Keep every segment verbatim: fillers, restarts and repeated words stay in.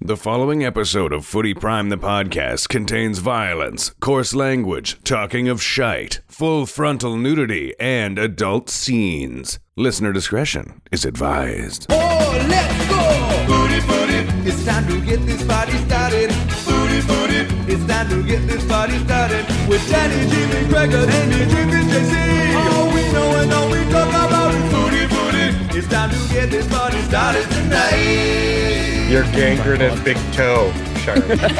The following episode of Footy Prime the podcast contains violence, coarse language, talking of shite, full frontal nudity, and adult scenes. Listener discretion is advised. Oh, let's go! Footy, footy, it's time to get this party started. Footy, footy, it's time to get this party started. With Danny, Jimmy, Gregor, Andy, Jimmy, J C. All we know and all we talk about is footy, footy. It's time to get this party started tonight. Your gangrenous big toe, Sharp.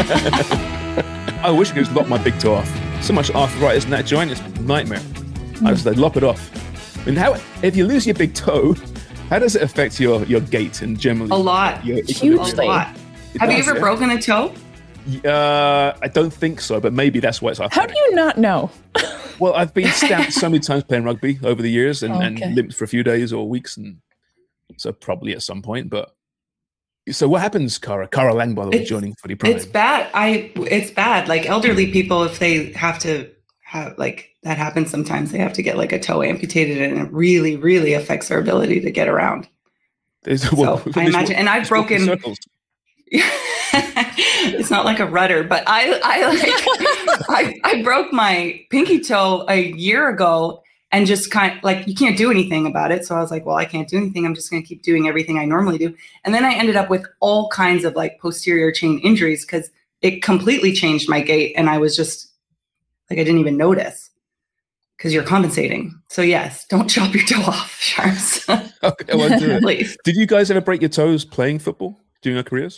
I wish I could just lop my big toe off. So much arthritis in that joint, it's a nightmare. I just like lop it off. I mean, how if you lose your big toe, how does it affect your, your gait and generally? A lot. Your, Hugely. A lot. It Have does, you ever yeah? broken a toe? Uh, I don't think so, but maybe that's why it's How arthritic. do you not know? Well, I've been stamped so many times playing rugby over the years and, Okay. and limped for a few days or weeks, and so probably at some point. But so what happens, Cara? Cara Lang, by the way, It's- joining Footy Prime. It's bad. I. It's bad. Like elderly people, if they have to have like that happens sometimes, they have to get like a toe amputated, and it really, really affects their ability to get around. There's- So well, I there's- imagine, and I've there's walking broken. circles. It's not like a rudder, but I, I like, I, I broke my pinky toe a year ago, and just kind of like you can't do anything about it. So I was like, well, I can't do anything. I'm just going to keep doing everything I normally do. And then I ended up with all kinds of like posterior chain injuries because it completely changed my gait, and I was just like, I didn't even notice because you're compensating. So yes, don't chop your toe off, Sharps. Okay, I won't do it. Please. Did you guys ever break your toes playing football during your careers?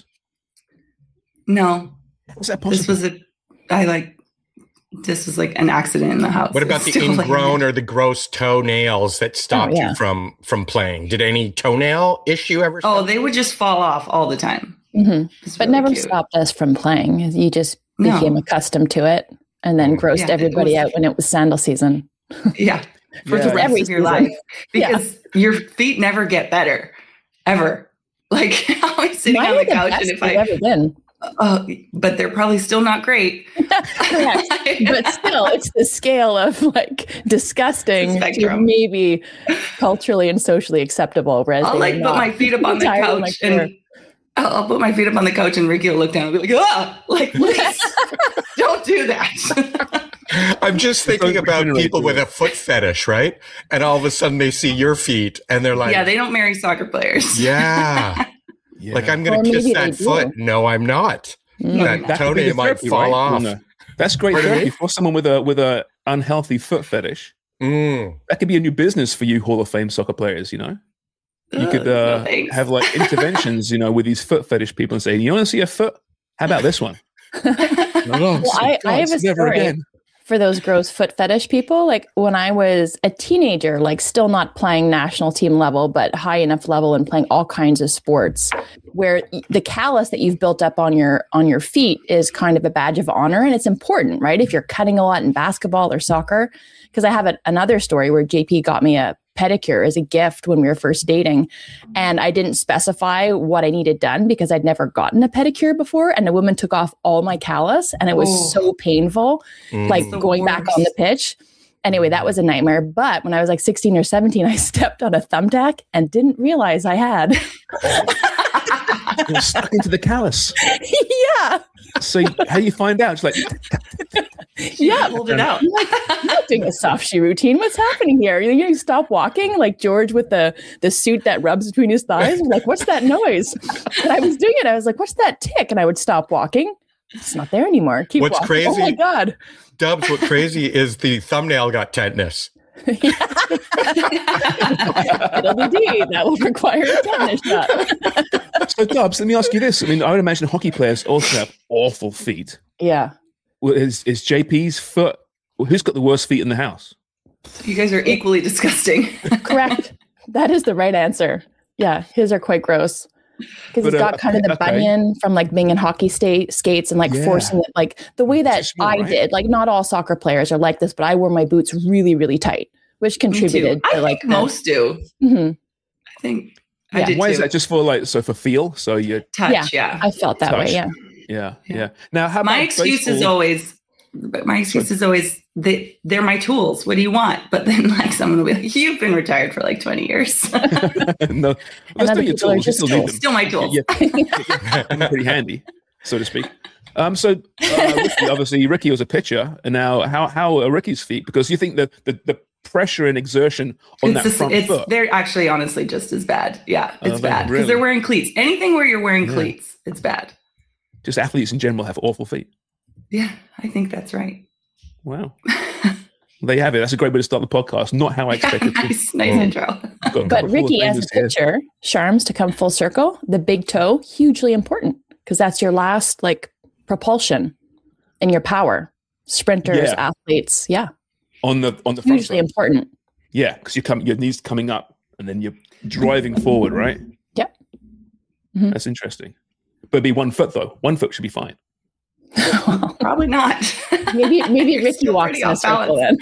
No, Was that this possible? was a, I like, this was like an accident in the house. What about the Still, like, ingrown or the gross toenails that stopped Oh, yeah. you from from playing? Did any toenail issue ever? Oh, stop? they would just fall off all the time. hmm It's But really never cute. stopped us from playing. You just No. became accustomed to it and then grossed Yeah, it everybody was- out when it was sandal season. Yeah, for Yeah. the rest Every of your season. life, because your feet never get better, ever. Like I'm always sitting Mine on are the couch, best and if they've I, ever been. uh, but they're probably still not great. Correct. But still, it's the scale of like disgusting to Spectrum. maybe culturally and socially acceptable. Whereas I'll they like are put not. my feet up on the Entirely couch, my career. and I'll, I'll put my feet up on the couch, and Ricky will look down and be like, "Ah, like please, don't do that." I'm just thinking Don't about regenerate people to with it. a foot fetish, right? And all of a sudden they see your feet and they're like, Yeah, they don't marry soccer players. yeah. Yeah. Like I'm going Or to kiss maybe that they do. foot. No, I'm not. Mm. That That could be toenail the might therapy, fall right? off. No. That's great Pardon me? therapy for someone with a with a unhealthy foot fetish. Mm. That could be a new business for you Hall of Fame soccer players, you know? You Ugh, could no uh, thanks. have like interventions, you know, with these foot fetish people and say, you want to see a foot? How about this one? No, Well, I- I have a never story. again. For those gross foot fetish people, like when I was a teenager, like still not playing national team level, but high enough level and playing all kinds of sports, where y- the callus that you've built up on your on your feet is kind of a badge of honor, and it's important, right? If you're cutting a lot in basketball or soccer, because I have a, another story where J P got me a pedicure as a gift when we were first dating, and I didn't specify what I needed done because I'd never gotten a pedicure before, and the woman took off all my callus, and it was Oh. so painful, Mm. like The going back on the worst. pitch. Anyway, that was a nightmare. But when I was like sixteen or seventeen, I stepped on a thumbtack and didn't realize I had. You're stuck into the callus. yeah. So how do you find out? It's like, Yeah. Hold it out. I'm like, I'm not doing a soft shoe routine. What's happening here? You, you stop walking like George with the, the suit that rubs between his thighs. I'm like, what's that noise? And I was doing it. I was like, what's that tick? And I would stop walking. It's not there anymore. Keep What's walking. crazy- Oh my God. Dubs, what crazy is the thumbnail got tetanus. It'll be D. That will require a tetanus shot. so Dubs, let me ask you this. I mean, I would imagine hockey players also have awful feet. Yeah. Well, Is, is J P's foot, well, who's got the worst feet in the house? You guys are equally disgusting. Correct. That is the right answer. Yeah, his are quite gross because But, he's uh, got kind of the okay. bunion from like being in hockey sta- skates and like Yeah. forcing it, like the way that Just more, I right? did. Like not all soccer players are like this, but I wore my boots really, really tight, which Me too. contributed I to like think most do. the, Mhm. I think I Yeah. did Why too. is that? Just for like, so for feel? So you, Touch, Yeah. yeah. I felt that Touch. way. Yeah. yeah, Yeah. yeah. Now, how My about excuse is baseball? always but my excuse is always that they're my tools. What do you want? But then like someone will be like, you've been retired for like twenty years. No, well, still your tools. You still need them. Still my tools. Yeah, yeah. Pretty handy, so to speak. Um, so uh, Ricky, obviously Ricky was a pitcher, and now how how are Ricky's feet? Because you think that the, the pressure and exertion on it's that just, front it's, foot, they're actually honestly just as bad. Yeah, it's Oh, bad because really? they're wearing cleats. Anything where you're wearing Yeah. cleats, it's bad. just athletes in general have awful feet. Yeah, I think that's right. Wow. There you have it. That's a great way to start the podcast. Not how I expected to. nice, nice Oh. intro. Got a couple But of Ricky, as a famous here. pitcher, Charms, to come full circle, the big toe, hugely important because that's your last like propulsion and your power. Sprinters, Yeah. athletes, yeah, on the on the front hugely foot. important. Yeah, because you come your knees coming up and then you're driving forward, right? Yep. Mhm. That's interesting. But be one foot though. One foot should be fine. Probably not. Maybe maybe You're Ricky still walks pretty in a off circle then.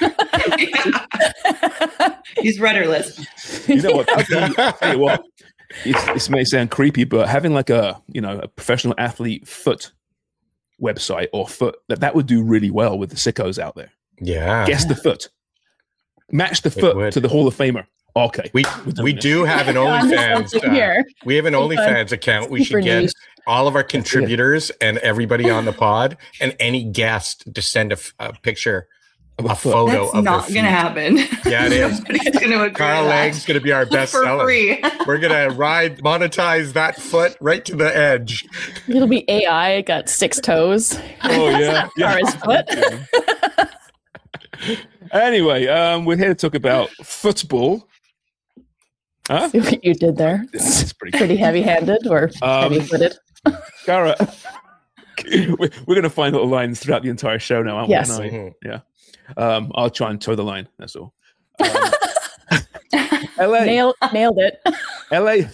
He's rudderless. You know what? I'll tell you, I'll tell you what. It's, this may sound creepy, but having like a you know a professional athlete foot website or foot that that would do really well with the sickos out there. Yeah. Guess the foot, match the It foot would. to the Hall of Famer. Okay, We We're doing we this. do have an I'm just OnlyFans. watching uh, here. we have an Super- OnlyFans account. We super should get niche. all of our contributors and everybody on the pod and any guest to send a, f- a picture, Of a a foot. photo That's of not their going to feet. happen. Yeah, it is. Nobody's going to agree Carl to that. Lang's going to be our best for seller. free. We're going to ride, monetize that foot right to the edge. It'll be A I, got six toes. Oh yeah, Or his foot. Anyway, um, we're here to talk about football. Huh? See what you did there. It's pretty cool. Pretty heavy-handed or Um, heavy-footed. Cara, we're going to find little lines throughout the entire show now, aren't Yes. we? Mhm. Yeah. Um, I'll try and toe the line. That's all. Um, L A. Nailed, nailed it. L A.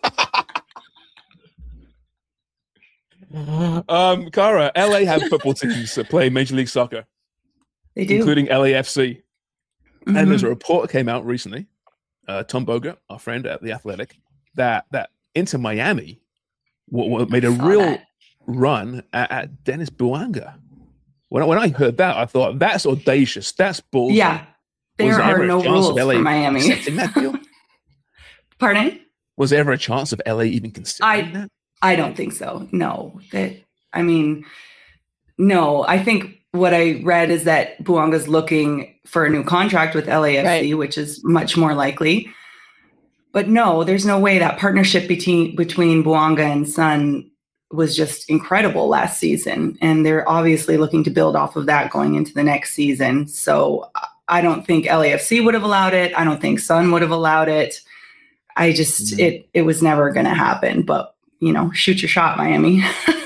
um, Cara, L A have football teams that play Major League Soccer, They do. including L A F C. Mhm. And there's a report that came out recently, uh, Tom Boga, our friend at The Athletic, that that Inter Miami w- w- made a Saw real that. run at, at Dennis Buanga. When, I- when I heard that, I thought, that's audacious. That's bullshit. Yeah. Was There ever are a no chance rules of L A for Miami. accepting that deal? Pardon? Was there ever a chance of L A even considering I- that? I don't think so. No. That I mean, no. I think what I read is that Buanga's looking for a new contract with L A F C, Right. which is much more likely. But no, there's no way that partnership between between Buanga and Sun was just incredible last season. And they're obviously looking to build off of that going into the next season. So I don't think L A F C would have allowed it. I don't think Sun would have allowed it. I just Mm. it it was never gonna happen. But you know, shoot your shot, Miami.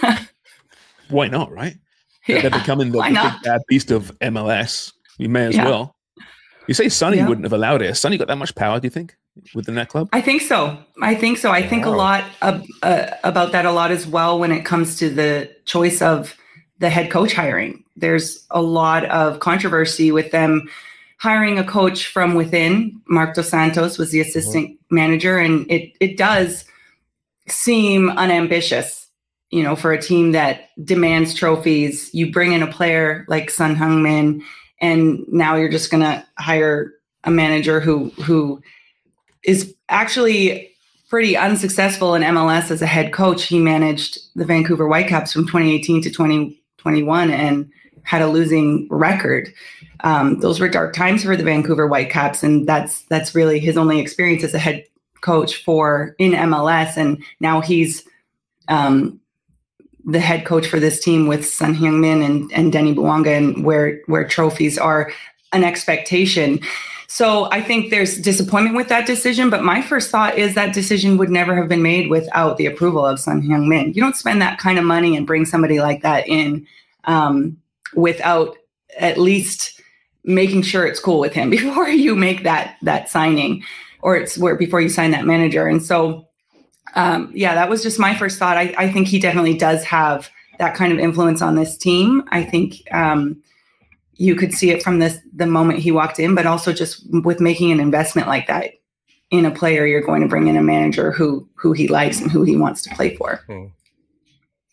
Why not, right? They're Yeah, becoming the, why the not? big bad beast of M L S. You may as Yeah. well. You say Sonny Yeah. wouldn't have allowed it. Has Sonny got that much power, do you think, within that club? I think so. I think so. I think a Wow. lot of, uh, about that a lot as well when it comes to the choice of the head coach hiring. There's a lot of controversy with them hiring a coach from within. Mark Dos Santos was the assistant manager, and it it does seem unambitious, you know, for a team that demands trophies. You bring in a player like Son Heung-min, and now you're just going to hire a manager who who is actually pretty unsuccessful in M L S as a head coach. He managed the Vancouver Whitecaps from twenty eighteen to twenty twenty-one and had a losing record. Um, those were dark times for the Vancouver Whitecaps, and that's that's really his only experience as a head coach for in M L S. And now he's um, the head coach for this team with Son Heung-min and, and Denny Buanga, and where where trophies are an expectation. So I think there's disappointment with that decision, but my first thought is that decision would never have been made without the approval of Son Heung-min. You don't spend that kind of money and bring somebody like that in um, without at least making sure it's cool with him before you make that that signing, or it's where before you sign that manager. And so, um, yeah, that was just my first thought. I, I think he definitely does have that kind of influence on this team. I think um, you could see it from this the moment he walked in, but also just with making an investment like that in a player, you're going to bring in a manager who who he likes and who he wants to play for.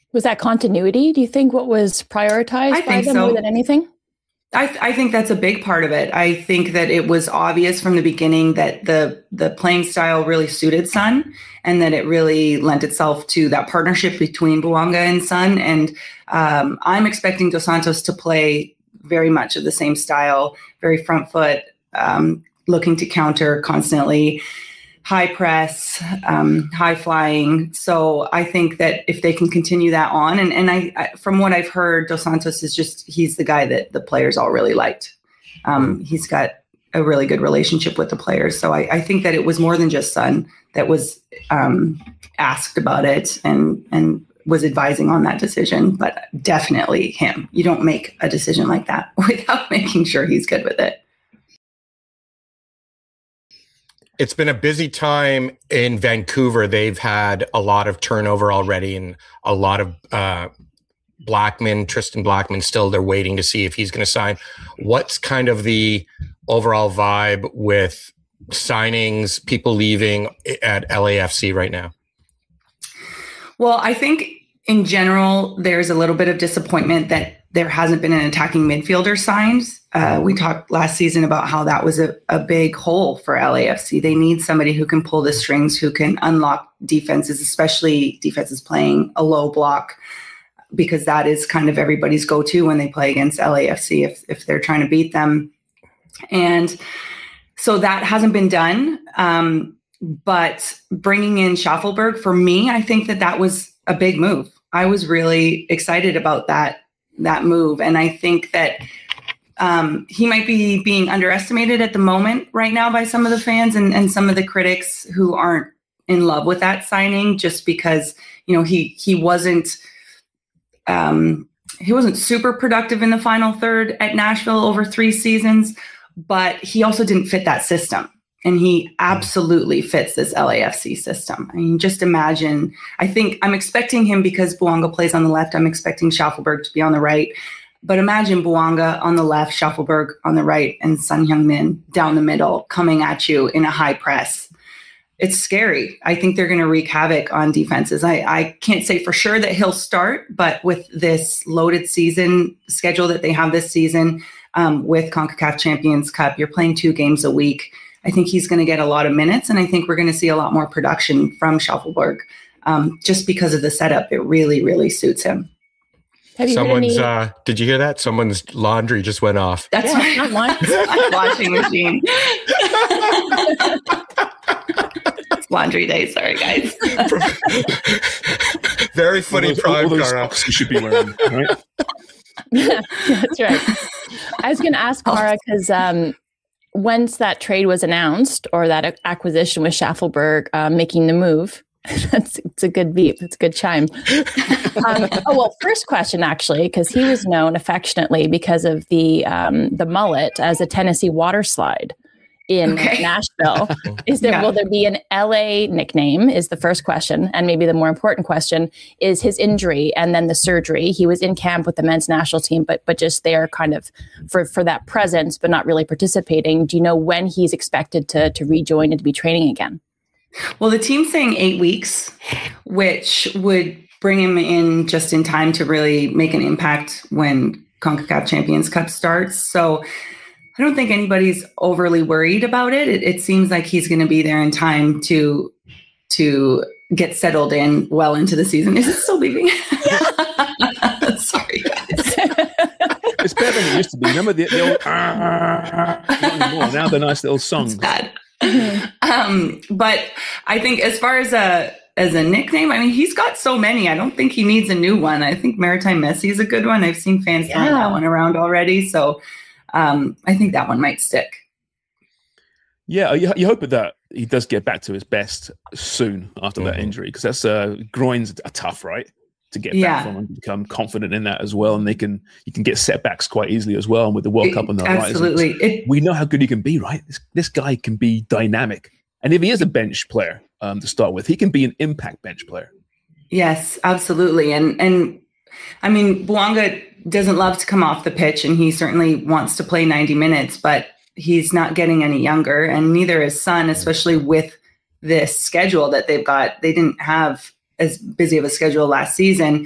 Was that continuity? Do you think what was prioritized I by think them so. more than anything? I, th- I think that's a big part of it. I think that it was obvious from the beginning that the the playing style really suited Son, and that it really lent itself to that partnership between Bouanga and Son. And um, I'm expecting Dos Santos to play very much of the same style, very front foot, um, looking to counter constantly, high press, um, high flying. So I think that if they can continue that on, and, and I, I, from what I've heard, Dos Santos is just, he's the guy that the players all really liked. Um, he's got a really good relationship with the players. So I, I think that it was more than just Son that was um, asked about it and, and was advising on that decision, but definitely him. You don't make a decision like that without making sure he's good with it. It's been a busy time in Vancouver. They've had a lot of turnover already and a lot of uh, Blackman, Tristan Blackman, still they're waiting to see if he's going to sign. What's kind of the overall vibe with signings, people leaving at L A F C right now? Well, I think in general, there's a little bit of disappointment that there hasn't been an attacking midfielder signed. Uh, we talked last season about how that was a, a big hole for L A F C. They need somebody who can pull the strings, who can unlock defenses, especially defenses playing a low block, because that is kind of everybody's go-to when they play against L A F C if, if they're trying to beat them. And so that hasn't been done. Um, but bringing in Schaffelberg, for me, I think that that was a big move. I was really excited about that that move. And I think that um, he might be being underestimated at the moment right now by some of the fans and, and some of the critics who aren't in love with that signing, just because, you know, he he wasn't um, he wasn't super productive in the final third at Nashville over three seasons, but he also didn't fit that system. And he absolutely fits this L A F C system. I mean, just imagine, I think I'm expecting him because Bouanga plays on the left. I'm expecting Schaffelberg to be on the right. But imagine Bouanga on the left, Schaffelberg on the right, and Son Heung-min down the middle coming at you in a high press. It's scary. I think they're going to wreak havoc on defenses. I, I can't say for sure that he'll start, but with this loaded season schedule that they have this season um, with CONCACAF Champions Cup, you're playing two games a week. I think he's going to get a lot of minutes, and I think we're going to see a lot more production from Schaffelberg um, just because of the setup. It really, really suits him. Have you Someone's, any... uh, did you hear that? Someone's laundry just went off. That's Yeah, my, my washing machine. It's laundry day. Sorry, guys. Very funny all those, all prime, those Cara. socks you should be wearing, right? That's right. I was going to ask Cara because um, once that trade was announced, or that acquisition with Schaffelberg uh, making the move, that's it's a good beep. It's a good chime. Um, oh well, first question actually, because he was known affectionately because of the um, the mullet as a Tennessee water slide in Okay. Nashville. Is there Yeah. will there be an L A nickname? Is the first question, and maybe the more important question is his injury and then the surgery. He was in camp with the men's national team, but but just there, kind of for for that presence, but not really participating. Do you know when he's expected to to rejoin and to be training again? Well, the team's saying eight weeks, which would bring him in just in time to really make an impact when CONCACAF Champions Cup starts. So I don't think anybody's overly worried about it. It, it seems like he's going to be there in time to to get settled in well into the season. Is it still beeping? Sorry, guys. It's better than it used to be. Remember the, the old not anymore. Now the nice little songs. It's bad. um, but I think as far as a as a nickname, I mean, he's got so many. I don't think he needs a new one. I think Maritime Messi is a good one. I've seen fans throwing Yeah. that one around already. So um, I think that one might stick. Yeah, you, you hope that he does get back to his best soon after that Mhm. injury, because that's uh, groins are tough, right? To get Yeah. back from and become confident in that as well, and they can you can get setbacks quite easily as well. And with the World Cup on the horizon, Absolutely. It, we know how good he can be, right? This, this guy can be dynamic, and if he is a bench player um, to start with, he can be an impact bench player. yes, absolutely. And and I mean, Bouanga doesn't love to come off the pitch, and he certainly wants to play ninety minutes, but he's not getting any younger, and neither is Son, especially with this schedule that they've got. They didn't have as busy of a schedule last season,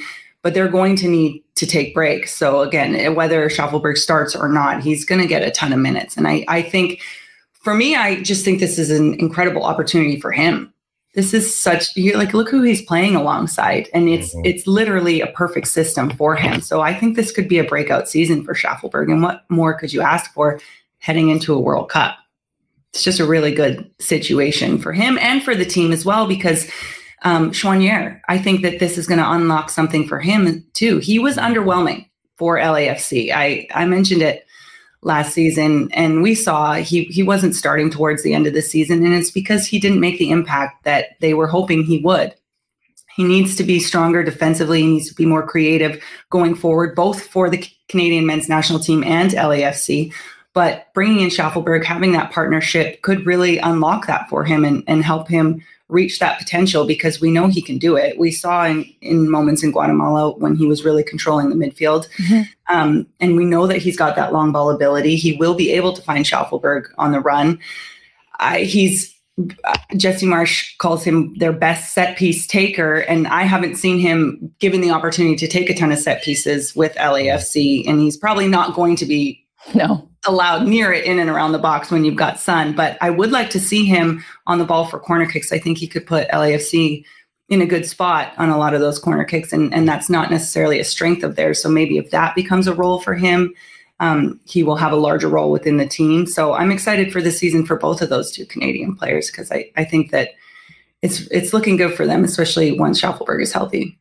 but they're going to need to take breaks. So again, whether Schaffenberg starts or not, he's going to get a ton of minutes. And I, I think for me, I just think this is an incredible opportunity for him. This is such, you like, look who he's playing alongside, and it's mm-hmm. it's literally a perfect system for him. So I think this could be a breakout season for Schaffenberg. And what more could you ask for heading into a World Cup? It's just a really good situation for him and for the team as well, because um, Choinière, I think that this is going to unlock something for him too. He was underwhelming for L A F C. I, I mentioned it last season, and we saw he he wasn't starting towards the end of the season, and it's because he didn't make the impact that they were hoping he would. He needs to be stronger defensively. He needs to be more creative going forward, both for the Canadian men's national team and L A F C. But bringing in Schaffenberg, having that partnership could really unlock that for him and, and help him reach that potential, because we know he can do it. We saw in, in moments in Guatemala when he was really controlling the midfield. Mm-hmm. Um, and we know that he's got that long ball ability. He will be able to find Schaffenberg on the run. I, he's uh, Jesse Marsch calls him their best set piece taker. And I haven't seen him given the opportunity to take a ton of set pieces with L A F C. And he's probably not going to be no. allowed near it in and around the box when you've got Son. But I would like to see him on the ball for corner kicks. I think he could put L A F C in a good spot on a lot of those corner kicks. And, and that's not necessarily a strength of theirs. So maybe if that becomes a role for him, um, he will have a larger role within the team. So I'm excited for this season for both of those two Canadian players, because I, I think that it's it's looking good for them, especially once Schaffenberg is healthy.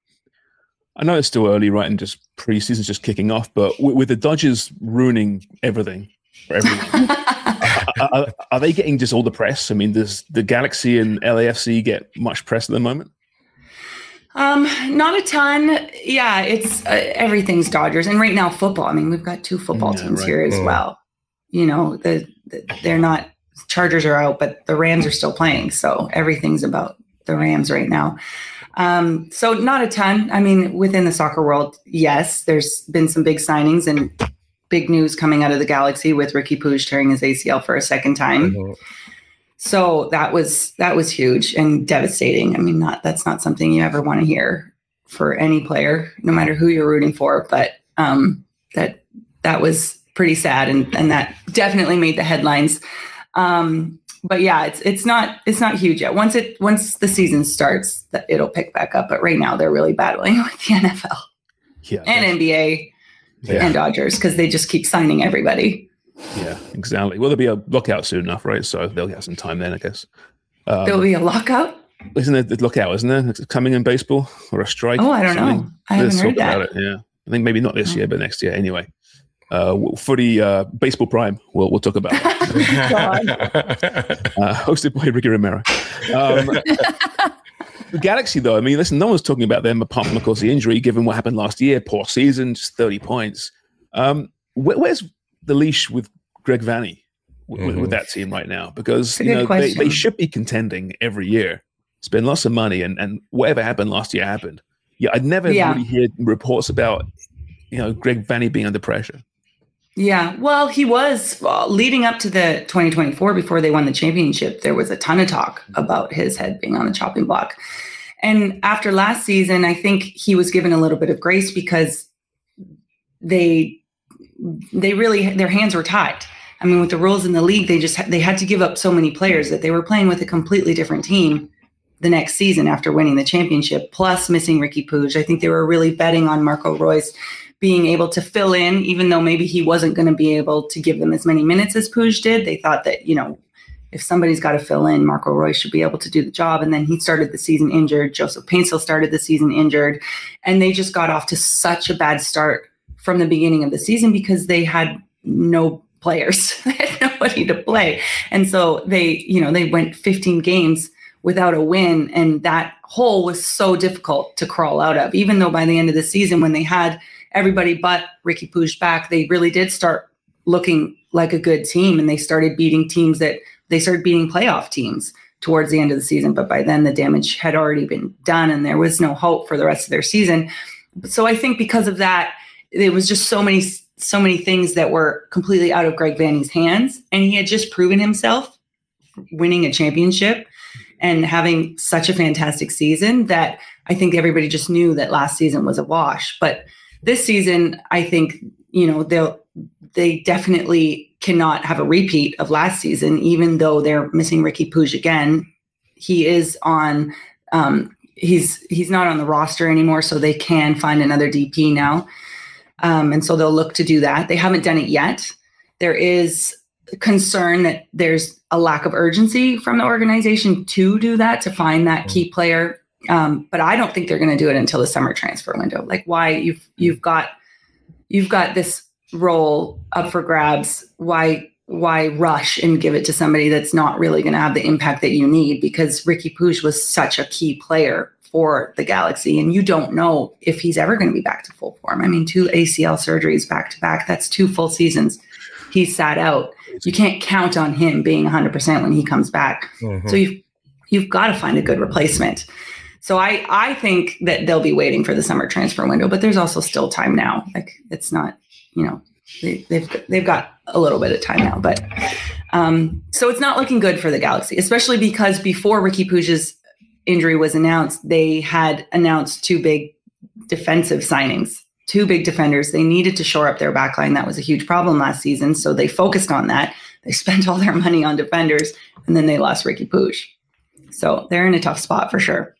I know it's still early, right, and just preseason's just kicking off, but w- with the Dodgers ruining everything for everyone, are, are, are they getting just all the press? I mean, does the Galaxy and L A F C get much press at the moment? Um, not a ton. Yeah, it's uh, everything's Dodgers, and right now football. I mean, we've got two football yeah, teams right. here as mm. well. You know, the, the they're not Chargers are out, but the Rams are still playing, so everything's about the Rams right now. Um, so not a ton. I mean, within the soccer world, yes, there's been some big signings and big news coming out of the Galaxy with Riqui Puig tearing his A C L for a second time. Mm-hmm. So that was, that was huge and devastating. I mean, not, that's not something you ever want to hear for any player, no matter who you're rooting for, but, um, that, that was pretty sad. And, and that definitely made the headlines. Um, But yeah, it's it's not it's not huge yet. Once it once the season starts, it'll pick back up. But right now, they're really battling with the N F L yeah, and N B A yeah. and Dodgers, because they just keep signing everybody. Yeah, exactly. Well, there'll be a lockout soon enough, right? So they'll have some time then, I guess. Um, There'll be a lockout? Isn't there the lockout? Isn't there it's coming in baseball, or a strike? Oh, I don't something? know. I haven't Let's heard talk that. about it. Yeah, I think maybe not this year, but next year anyway. Uh, footy, uh, baseball prime. We'll we'll talk about that. uh, hosted by Ricky Romero. Um, the Galaxy, though, I mean, listen, no one's talking about them apart from, of course, the injury. Given what happened last year, poor season, just thirty points. Um, where, where's the leash with Greg Vanney with, mm-hmm. with that team right now? Because you know they, they should be contending every year. Spend lots of money, and and whatever happened last year happened. Yeah, I'd never yeah. really heard reports about you know Greg Vanney being under pressure. Yeah, well, he was well, leading up to the twenty twenty-four before they won the championship. There was a ton of talk about his head being on the chopping block. And after last season, I think he was given a little bit of grace because they they really their hands were tied. I mean, with the rules in the league, they just they had to give up so many players that they were playing with a completely different team the next season after winning the championship, plus missing Riqui Puig. I think they were really betting on Marco Reus being able to fill in, even though maybe he wasn't going to be able to give them as many minutes as Puig did. They thought that, you know, if somebody's got to fill in, Marco Reus should be able to do the job. And then he started the season injured. Joseph Paintstil started the season injured. And they just got off to such a bad start from the beginning of the season because they had no players. They had nobody to play. And so they, you know, they went fifteen games without a win. And that hole was so difficult to crawl out of, even though by the end of the season, when they had everybody but Riqui Puig back, they really did start looking like a good team, and they started beating teams that they started beating playoff teams towards the end of the season. But by then the damage had already been done and there was no hope for the rest of their season. So I think because of that, it was just so many, so many things that were completely out of Greg Vanney's hands. And he had just proven himself winning a championship. and having such a fantastic season that I think everybody just knew that last season was a wash. But this season, I think, you know, they'll, they definitely cannot have a repeat of last season, even though they're missing Ricky Puig again. He is on, um, he's, he's not on the roster anymore, so they can find another D P now. Um, and so they'll look to do that. They haven't done it yet. There is concern that there's a lack of urgency from the organization to do that, to find that key player. Um, but I don't think they're going to do it until the summer transfer window. Like, why you've, you've got, you've got this role up for grabs. Why, why rush and give it to somebody that's not really going to have the impact that you need? Because Ricky Puig was such a key player for the Galaxy, and you don't know if he's ever going to be back to full form. I mean, two A C L surgeries back to back, that's two full seasons he's sat out. You can't count on him being one hundred percent when he comes back. Mm-hmm. So you've, you've got to find a good replacement. So I, I think that they'll be waiting for the summer transfer window, but there's also still time now. Like, it's not, you know, they, they've, they've got a little bit of time now, but um, so it's not looking good for the Galaxy, especially because before Ricky Puig's injury was announced, they had announced two big defensive signings, two big defenders. They needed to shore up their backline. That was a huge problem last season. So they focused on that. They spent all their money on defenders, and then they lost Ricky Puig. So they're in a tough spot for sure.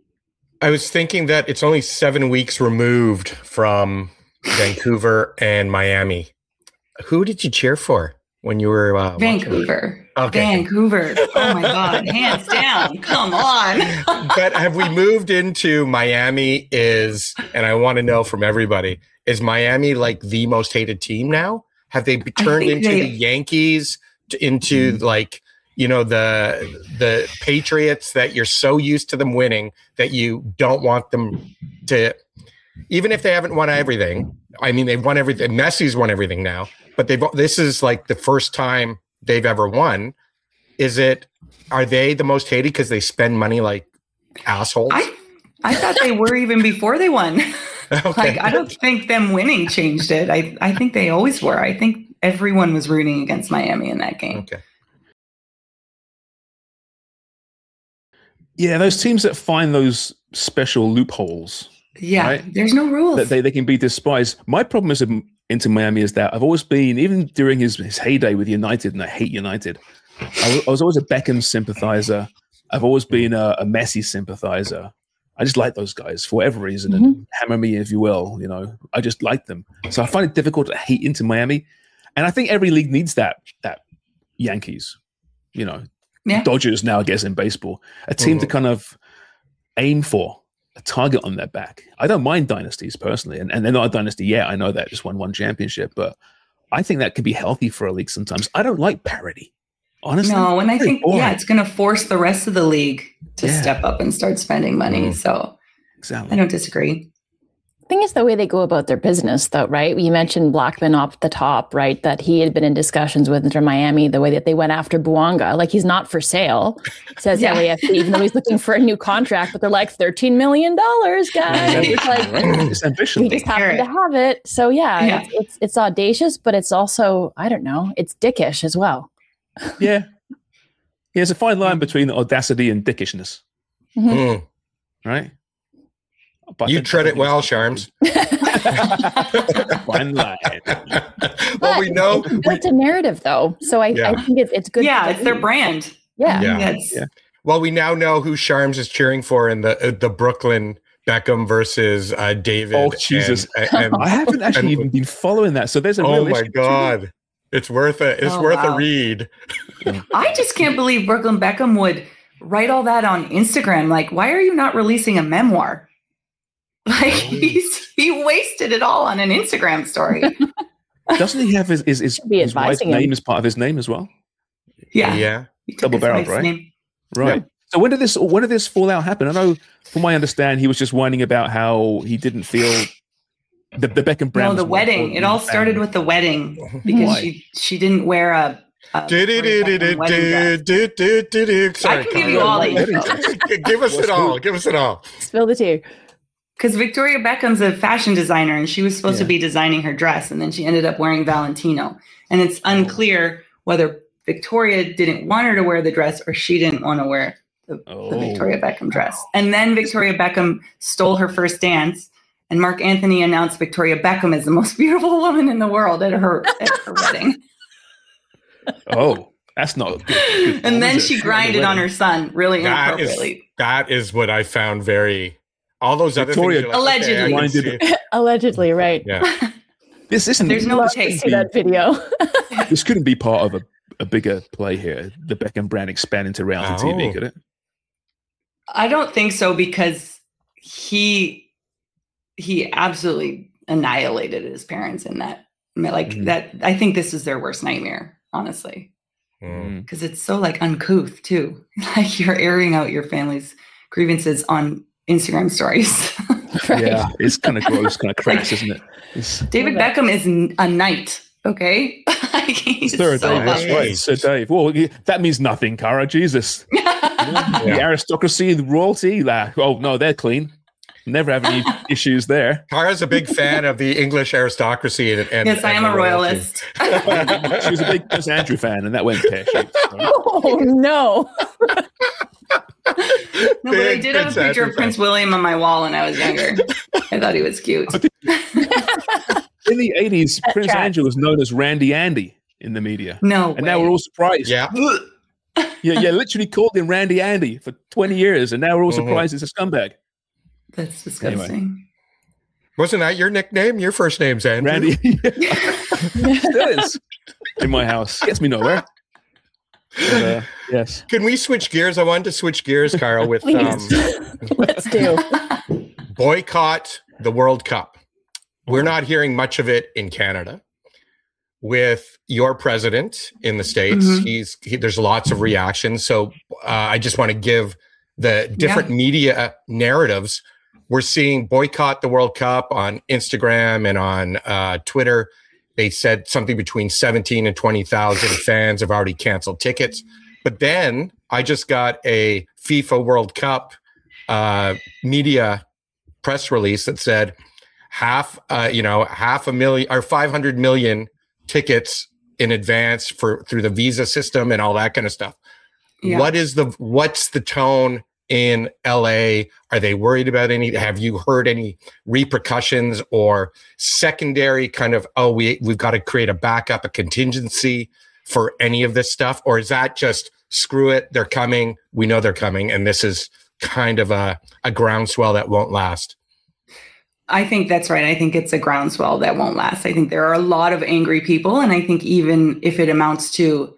I was thinking that it's only seven weeks removed from Vancouver and Miami. Who did you cheer for when you were uh, Vancouver? Okay. Vancouver. Oh my God, hands down. Come on. But have we moved into Miami? Is, and I want to know from everybody, is Miami like the most hated team now? Have they turned into they, the Yankees, into mm-hmm. like, you know, the the Patriots that you're so used to them winning that you don't want them to, even if they haven't won everything. I mean, they've won everything. Messi's won everything now, but they've, this is like the first time they've ever won. Is it, are they the most hated because they spend money like assholes? I, I thought they were even before they won. Okay. Like, I don't think them winning changed it. I, I think they always were. I think everyone was rooting against Miami in that game. Okay. Yeah, those teams that find those special loopholes. Yeah, right? There's no rules. That they, they can be despised. My problem is into Miami is that I've always been, even during his, his heyday with United, and I hate United, I, I was always a Beckham sympathizer. I've always been a, a Messi sympathizer. I just like those guys for whatever reason, mm-hmm. and hammer me if you will. You know, I just like them. So I find it difficult to hate into Miami, and I think every league needs that. That Yankees, you know, yeah. Dodgers now, I guess, in baseball, a team mm-hmm. to kind of aim for. A target on their back. I don't mind dynasties personally, and, and they're not a dynasty yet. I know that, just won one championship, but I think that could be healthy for a league sometimes. I don't like parity, honestly. No, and I think boring. yeah, it's going to force the rest of the league to yeah. step up and start spending money. Mm. So exactly, I don't disagree. I think it's the way they go about their business, though, right? You mentioned Blackman off the top, right? That he had been in discussions with Inter Miami, the way that they went after Bouanga. Like, he's not for sale, says yeah. L A F C, even though he's looking for a new contract. But they're like, thirteen million dollars, guys. It's like, it's ambitious. We just happen to have it. So, yeah, yeah. It's, it's it's audacious, but it's also, I don't know, it's dickish as well. Yeah. Yeah, there's a fine line between audacity and dickishness. Mm-hmm. Mm. Right? But you tread it well, Charms. Fine line. Well, we know it's a narrative, though, so I, yeah. I think it's it's good. Yeah, it's their brand. Yeah, yeah. yeah. Well, we now know who Charms is cheering for in the uh, the Brooklyn Beckham versus uh, David. Oh Jesus! And, and, and, I haven't actually and, even been following that. So there's a. Oh real my God! Too. It's worth it. It's oh, worth wow. a read. I just can't believe Brooklyn Beckham would write all that on Instagram. Like, why are you not releasing a memoir? Like, he's he wasted it all on an Instagram story. Doesn't he have his his, his, his wife's him. name as part of his name as well? Yeah, yeah, double barreled, right? Name. Right. Yeah. So when did this when did this fallout happen? I know, from what I understand, he was just whining about how he didn't feel the the Beckham brand. No, the wedding. It all started family. with the wedding because Why? she she didn't wear a. I can give you all these. Give us it all. Give us it all. Spill the tea. Because Victoria Beckham's a fashion designer, and she was supposed yeah. to be designing her dress, and then she ended up wearing Valentino. And it's unclear whether Victoria didn't want her to wear the dress or she didn't want to wear the, Oh. the Victoria Beckham dress. And then Victoria Beckham stole her first dance, and Mark Anthony announced Victoria Beckham is the most beautiful woman in the world at her at her wedding. Oh, that's not good. good And form, then is it? she grinded on her son really That is inappropriately. that is what I found very. All those other Victoria- things. you're like, okay, I can Allegedly. see- Allegedly, right? Yeah. This isn't. There's no Love to taste. see that video. This couldn't be part of a, a bigger play here. The Beckham brand expanding to reality T V, Oh. could it? I don't think so, because he he absolutely annihilated his parents in that. I mean, like Mhm. that. I think this is their worst nightmare, honestly, Mm. because it's so like uncouth too. Like you're airing out your family's grievances on Instagram stories. Right. Yeah, it's kind of gross, kind of crass, isn't it? It's David Love Beckham is n- a knight. Okay, like, he's Sir so Dave, that's lovely. right, Sir Dave. Well, y- that means nothing, Cara. Jesus, the aristocracy, the royalty. Like, oh no, they're clean. Never have any issues there. Tara's a big fan of the English aristocracy. And, and Yes, I am and a the royalty. royalist. She was a big Prince Andrew fan, and that went pear-shaped. Oh no! No, but I Big did have a Prince picture Andrew of Prince William on my wall when I was younger. I thought he was cute. In the eighties, That Prince tracks. Andrew was known as Randy Andy in the media, No, and now we're all surprised. Yeah. yeah, yeah. Literally called him Randy Andy for twenty years, and now we're all Mhm. surprised it's a scumbag. That's disgusting. Wasn't that your nickname? Your first name's Andrew. Randy still is in my house. Gets me nowhere. But, uh, yes. Can we switch gears? I wanted to switch gears, Carl, with Please. um, Let's do. boycott the World Cup. We're not hearing much of it in Canada. With your president in the States, Mhm. he's he, there's lots of reactions. So uh, I just want to give the different media narratives. We're seeing boycott the World Cup on Instagram and on uh, Twitter. They said something between seventeen and twenty thousand fans have already canceled tickets. But then I just got a FIFA World Cup uh, media press release that said half, uh, you know, half a million or five hundred million tickets in advance for through the visa system and all that kind of stuff. Yeah. What is the what's the tone in L A? Are they worried about any? Have you heard any repercussions or secondary kind of, oh, we we've got to create a backup, a contingency for any of this stuff? Or is that just screw it, they're coming, we know they're coming, and this is kind of a, a groundswell that won't last? I think that's right. I think it's a groundswell that won't last. I think there are a lot of angry people. And I think even if it amounts to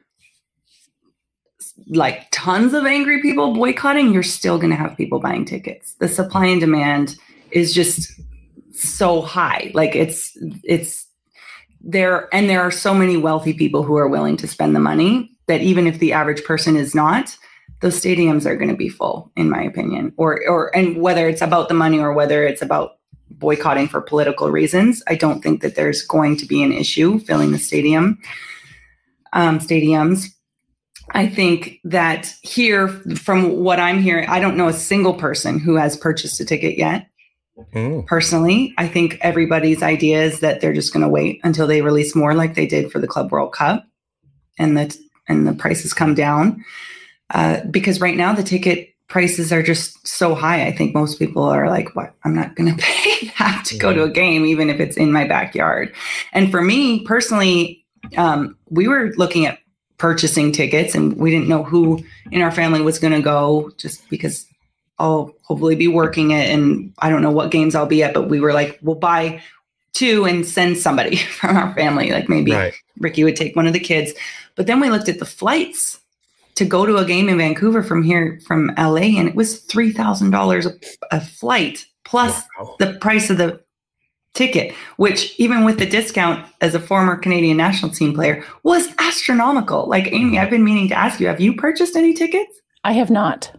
like tons of angry people boycotting, you're still going to have people buying tickets. The supply and demand is just so high. Like it's, it's there. And there are so many wealthy people who are willing to spend the money that even if the average person is not, those stadiums are going to be full, in my opinion, or, or, and whether it's about the money or whether it's about boycotting for political reasons, I don't think that there's going to be an issue filling the stadium, um, stadiums. I think that here, from what I'm hearing, I don't know a single person who has purchased a ticket yet. Mm. Personally, I think everybody's idea is that they're just going to wait until they release more, like they did for the Club World Cup, and that and the prices come down. Uh, because right now the ticket prices are just so high. I think most people are like, what? I'm not going to pay that to go to a game, even if it's in my backyard. And for me personally, um, we were looking at purchasing tickets and we didn't know who in our family was going to go, just because I'll hopefully be working it and I don't know what games I'll be at, but we were like, we'll buy two and send somebody from our family. Like maybe Right. Ricky would take one of the kids. But then we looked at the flights to go to a game in Vancouver from here, from L A, and it was three thousand dollars a flight plus Wow. the price of the ticket, which even with the discount as a former Canadian national team player was astronomical. Like, Amy, I've been meaning to ask you, have you purchased any tickets? I have not.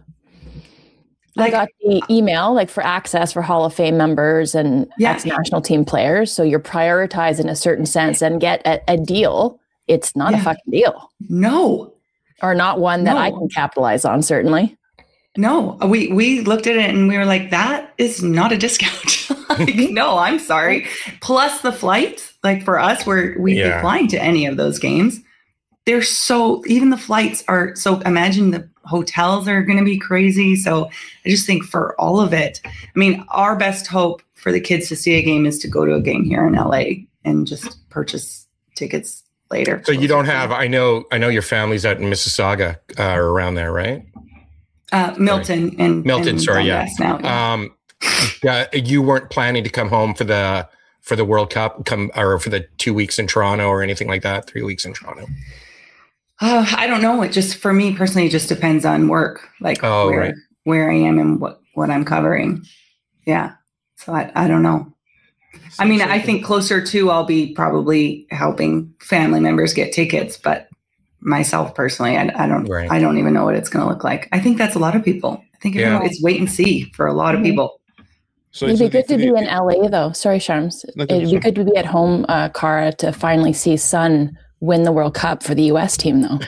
I Like, got the email like for access for Hall of Fame members and Yeah. ex-national team players. So you're prioritized in a certain sense and get a, a deal. It's not Yeah. a fucking deal, no, or not one that I No. can capitalize on, certainly. no. We we looked at it and we were like, that is not a discount. Like, no, I'm sorry. Plus the flight, like for us, where we'd Yeah. be flying to any of those games, they're so, even the flights are so, imagine the hotels are going to be crazy. So I just think for all of it, I mean, our best hope for the kids to see a game is to go to a game here in L A and just purchase tickets later. So you don't have, I know, I know your family's out in Mississauga uh, or around there, right? Uh, Milton and Milton, and sorry, yeah. Now, yeah. Um, yeah, you weren't planning to come home for the for the World Cup, come or for the two weeks in Toronto or anything like that. Three weeks in Toronto. Uh, I don't know. It just for me personally, it just depends on work, like oh, where right. where I am and what what I'm covering. Yeah, so I I don't know. I mean, I think closer to I'll be probably helping family members get tickets, but myself personally, I, I don't right. I don't even know what it's going to look like. I think that's a lot of people. I think Yeah. it's wait and see for a lot of people. So It'd so be good the- to be the- in L A though. Sorry, Sharms. No, It'd be sorry. good to be at home, uh, Cara, to finally see Son win the World Cup for the U S team, though.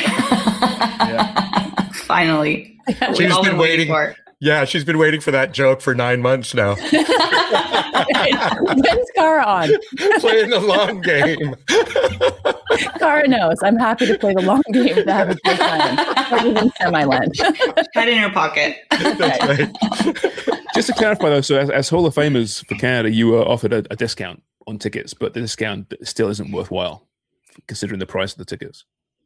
Finally, She's We've all been waiting. for it. Yeah, she's been waiting for that joke for nine months now. When's Cara on? Playing the long game. Cara knows. I'm happy to play the long game to have a good time, or even semi-land. Head in her pocket. That's right. Just to clarify, though, so as, as Hall of Famers for Canada, you were offered a, a discount on tickets, but the discount still isn't worthwhile considering the price of the tickets.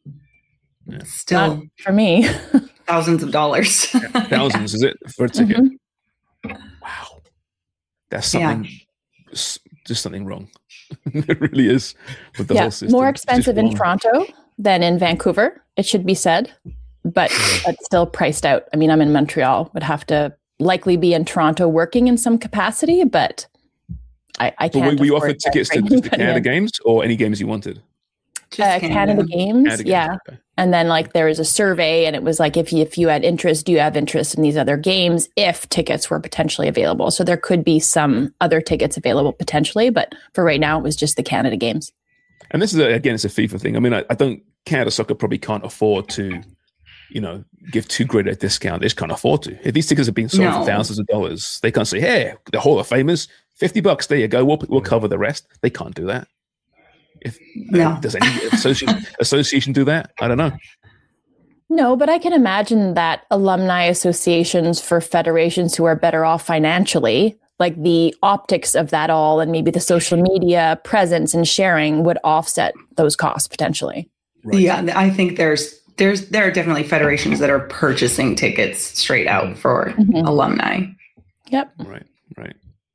Still Not for me. thousands of dollars. Thousands, is it, for a ticket? Mhm. Wow. That's something, s- just something wrong. It really is with the Yeah, whole system. more It's just expensive in wrong. Toronto than in Vancouver, it should be said, but but still priced out. I mean, I'm in Montreal, would have to likely be in Toronto working in some capacity, but I, I But can't. were, were you afford offered tickets to bring just the anybody Canada in. games or any games you wanted? Just Uh, Canada Games, Canada games, yeah. okay. And then like there was a survey, and it was like if you, if you had interest, do you have interest in these other games? If tickets were potentially available, so there could be some other tickets available potentially, but for right now, it was just the Canada Games. And this is, a, again, it's a FIFA thing. I mean, I, I don't, Canada Soccer probably can't afford to, you know, give too great a discount. They just can't afford to. If these tickets are being sold No. for thousands of dollars, they can't say, hey, the Hall of Famers, fifty bucks, there you go. We'll, we'll cover the rest. They can't do that. If No. Does any association, association do that? I don't know. No, but I can imagine that alumni associations for federations who are better off financially, like the optics of that all and maybe the social media presence and sharing would offset those costs potentially. Right. Yeah, I think there's there's there are definitely federations that are purchasing tickets straight out for Mhm. alumni. Yep. Right, right.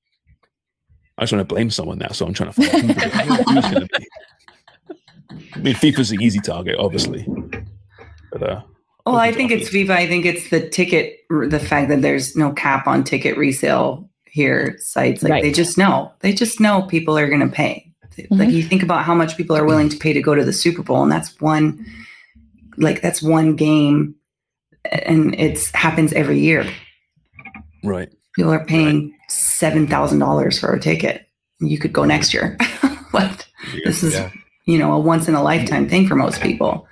I just want to blame someone now, so I'm trying to find out who the- who's going to be. I mean, FIFA's an easy target, obviously. But, uh, Well, I think it's FIFA. I think it's the ticket, the fact that there's no cap on ticket resale here sites. Like Right. they just know, they just know people are going to pay. Like you think about how much people are willing to pay to go to the Super Bowl, and that's one, like that's one game, and it's happens every year. right. People are paying seven thousand dollars for a ticket. You could go next year. But this is, Yeah. you know, a once in a lifetime thing for most people.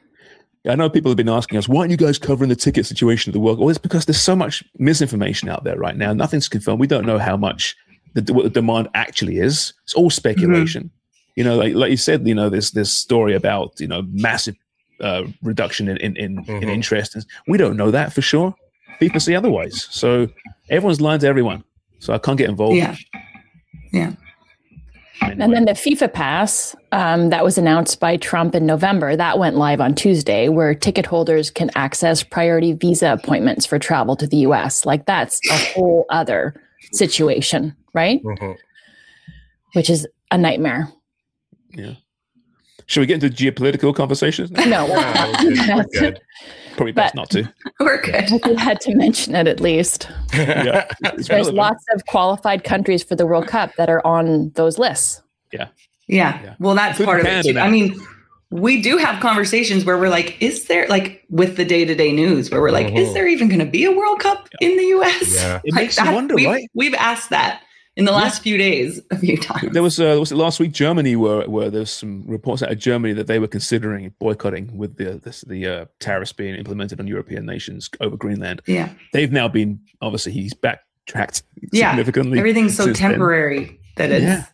I know people have been asking us, why aren't you guys covering the ticket situation of the World Cup? Well, it's because there's so much misinformation out there right now. Nothing's confirmed. We don't know how much the, what the demand actually is. It's all speculation. You know, like, like you said, you know, there's this story about, you know, massive uh, reduction in, in, in, in Mhm. interest. And we don't know that for sure. People say otherwise. So everyone's lying to everyone. So I can't get involved. Yeah. Yeah. Anyway. And then the FIFA Pass um, that was announced by Trump in November, that went live on Tuesday, where ticket holders can access priority visa appointments for travel to the U S. Like that's a whole other situation, right? Mhm. Which is a nightmare. Yeah. Should we get into geopolitical conversations? now? No, Yeah, we're good. We're good. Probably best But- not to. We're good. we had to mention it at least. Yeah. It's There's relevant. lots of qualified countries for the World Cup that are on those lists. Yeah. Yeah. Well, that's Including part of Canada it too. now. I mean, we do have conversations where we're like, is there like with the day-to-day news where we're like, Mhm. is there even going to be a World Cup in the U S? Yeah. It Like makes you that- wonder, we've, right? We've asked that in the last few days a few times. There was uh, was it last week Germany where where there's some reports out of Germany that they were considering boycotting with the this, the uh, tariffs being implemented on European nations over Greenland. yeah. They've now been obviously he's backtracked Yeah. significantly. Everything's so since then. temporary that it's, Yeah.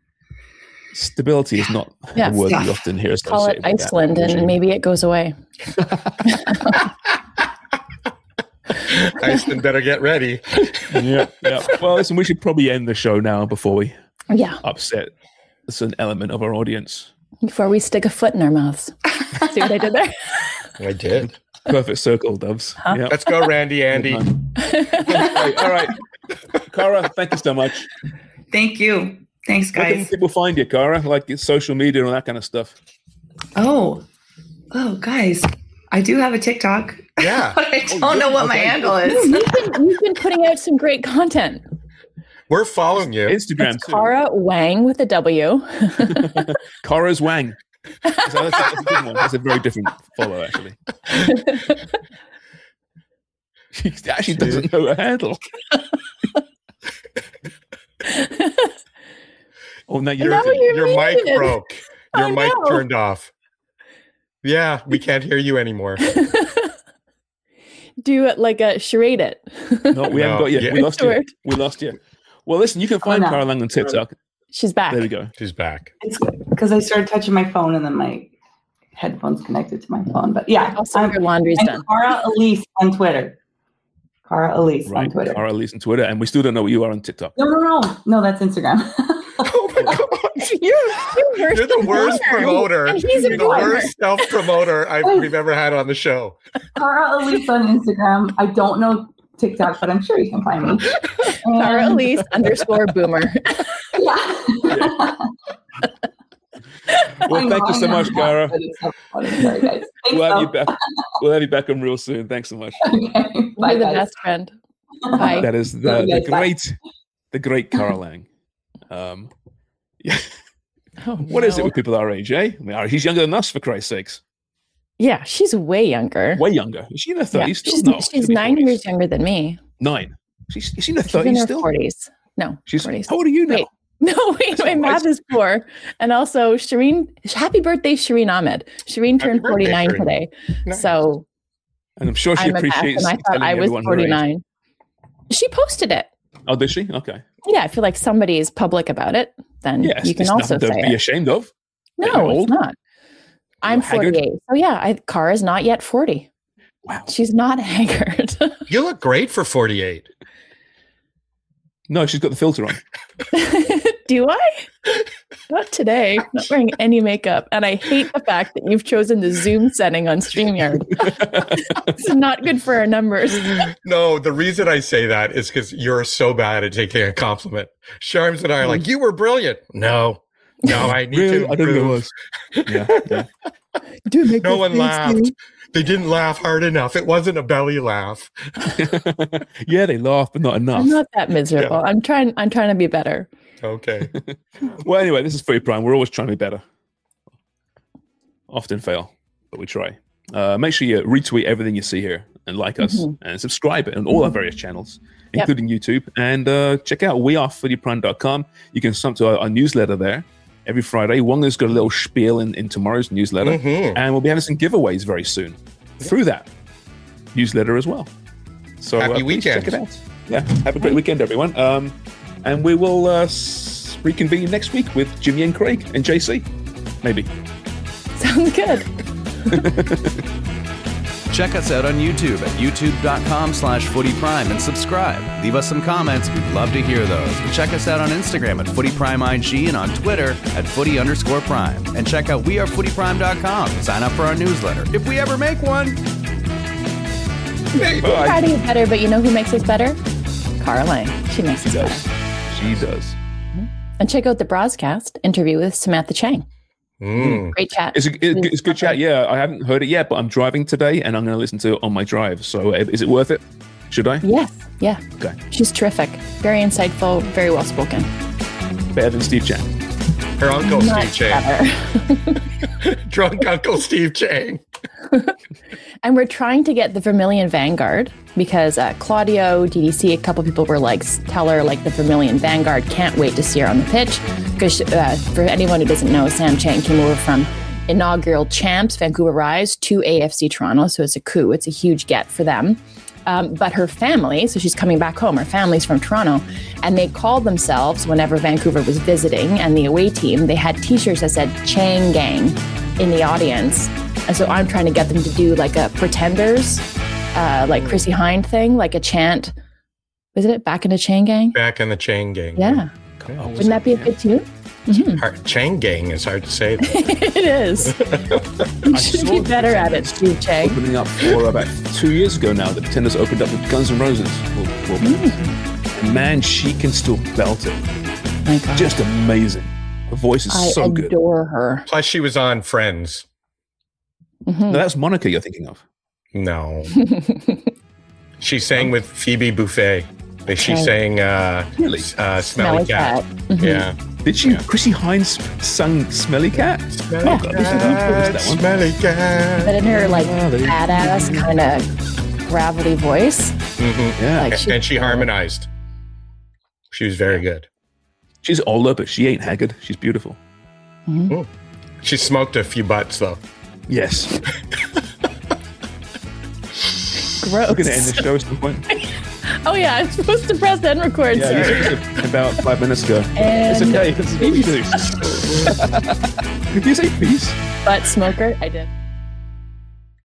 Stability is not Yeah. the word Yeah. we often hear Call it associated with that Iceland regime. and maybe it goes away. Iceland better get ready. Yeah, yeah. Well, listen, we should probably end the show now before we Yeah. upset a certain element of our audience. Before we stick a foot in our mouths. See what I did there? I did. Perfect circle, Doves. Huh? Yeah. Let's go, Randy, Andy. Okay, all right. Cara, thank you so much. Thank you. Thanks, Where can guys. people find you, Cara? Like social media and all that kind of stuff. Oh, oh, guys, I do have a TikTok. Yeah. But I don't know what my Okay. handle You've is. been, you've been putting out some great content. We're following you. Instagram It's too. Cara Wang with a W. Cara's Wang. So that's, a, that's, a good one. That's a very different follow, actually. She actually doesn't know her handle. Oh, no, you're Now you're Your mic muted. broke. Your I mic know. turned off. Yeah, we can't hear you anymore. Do it like a charade it. no, we No, haven't got you. yeah. We lost you. Sure. We lost you. Well, listen, you can find no. Cara Lang on TikTok. She's back. There we go. She's back. It's because I started touching my phone and then my headphones connected to my phone. But yeah, Also, I'm, your laundry's I'm done. Cara Elise on Twitter. Cara Elise Right. on Twitter. Cara Elise on Twitter. And we still don't know what you are on TikTok. No, no, no. No, that's Instagram. Oh my God. You're, you're, You're the worst promoter. And he's a You're the promoter. worst self-promoter I've, we've ever had on the show. Cara Elise on Instagram. I don't know TikTok, but I'm sure you can find me. Cara And- Elise underscore boomer. Yeah. Well, I know, thank you I so know, much, but Cara. it's so funny. Sorry, guys. Thanks, We'll have you though. back. We'll have you back on real soon. Thanks so much. Okay. Bye, You're the guys. best friend. Bye. That is the, Love you the guys. Bye. great, the great Cara Lang. Um, yeah. Oh, What is it no. with people our age, eh? I mean, she's younger than us, for Christ's sakes. Yeah, she's way younger. Way younger. Is she in her Yeah, thirties still? she's No. she's she'll be nine forties. years younger than me. Nine. She's, is she in her She's in thirties her still? forties. No, She's, forties. how old are you now? Wait. No, wait, That's my not math right. is poor. And also, Shireen, happy birthday, Shireen Ahmed. Shireen Happy turned birthday, forty-nine Shireen. today. Nice. So And I'm sure she I'm a mess, appreciates and I thought telling I was everyone her age. forty-nine. She posted it. Oh, did she? Okay. Yeah, I feel like somebody is public about it, then Yes. you can it's also nothing say to be it. ashamed of. You're No, old. it's not. I'm haggard? forty-eight. So yeah, I, Cara's not yet forty. Wow. She's not haggard. You look great for forty-eight. No, she's got the filter on. Do I? Not today. Not wearing any makeup. And I hate the fact that you've chosen the Zoom setting on StreamYard. It's not good for our numbers. No, the reason I say that is because you're so bad at taking a compliment. Sharms and I are like, you were brilliant. No, no, I need Really? to I didn't know it improve. was. Yeah, yeah. Do make No that one face, laughed. dude. They didn't laugh hard enough. It wasn't a belly laugh. yeah, they laugh, but not enough. I'm not that miserable. Yeah. I'm trying. I'm trying to be better. Okay. Well, anyway, this is Footy Prime. We're always trying to be better. Often fail, but we try. Uh, make sure you retweet everything you see here and like us Mhm. and subscribe on all our various channels, Yep. including YouTube. And uh, check out we are footy prime dot com. You can sign up to our, our newsletter there every Friday. Wonga's got a little spiel in, in tomorrow's newsletter. Mhm. And we'll be having some giveaways very soon through that newsletter as well. So Happy uh, please check it weekend. out. Yeah, have a great weekend, everyone. Um, and we will uh, s- reconvene next week with Jimmy and Craig and J C, maybe. Sounds good. Check us out on YouTube at youtube.com slash footyprime and subscribe. Leave us some comments. We'd love to hear those. And check us out on Instagram at footyprimeig and on Twitter at footy underscore prime. And check out we are footy prime dot com. Sign up for our newsletter if we ever make one. Bye. Try to get better, but you know who makes us better? Cara Lang. She makes us She better. does. She does. And check out the Broadcast interview with Samantha Chang. Mm. Great chat. It's a, it, it's good chat. Yeah, I haven't heard it yet, but I'm driving today and I'm going to listen to it on my drive. So uh, is it worth it? Should I? Yes. Yeah. Okay. She's terrific. Very insightful. Very well spoken. Better than Steve Chang. Her uncle Steve Much Chang. better. Drunk Uncle Steve Chang. And we're trying to get the Vermilion Vanguard because uh, Claudio, D D C, a couple people were like, tell her like the Vermilion Vanguard can't wait to see her on the pitch. Because uh, for anyone who doesn't know, Sam Chang came over from inaugural champs, Vancouver Rise, to A F C Toronto. So it's a coup. It's a huge get for them. Um, but her family, so she's coming back home, her family's from Toronto, and they called themselves, whenever Vancouver was visiting and the away team, they had t-shirts that said Chang Gang in the audience. And so I'm trying to get them to do like a Pretenders uh, like Chrissy Hynde thing, like a chant. Isn't it Back in the Chain Gang? Back in the Chain Gang. Yeah. Oh, Wouldn't that be a good tune? Mm-hmm. Hard, Chain Gang is hard to say. It is. You should be better at it, Steve Chang. Opening up for about two years ago now, the Pretenders opened up with Guns N' Roses. Well, well, Mm. and man, she can still belt it. My God. Just amazing. Her voice is I so good. adore her. Plus, she was on Friends. Mhm. No, that's Monica you're thinking of. No. She sang with Phoebe Buffay. She Okay. sang uh, Really? uh, Smelly Cat. Mhm. Yeah. Did she? Yeah. Chrissy Hynde sung Smelly Cat? Smelly Oh, God, this is- Cat, this is that one. Smelly But Cat. in her like Oh, there you go. badass kind of gravelly voice, Mhm. Yeah. like she, And she harmonized. She was very good. She's older, but she ain't haggard. She's beautiful. She smoked a few butts, though. Yes. gross. We're going to end the show at some point. Oh yeah, I'm supposed to press end record. Yeah, sorry. you said it about five minutes ago. And It's okay. This is what we do. Did you say peace? butt smoker. I did.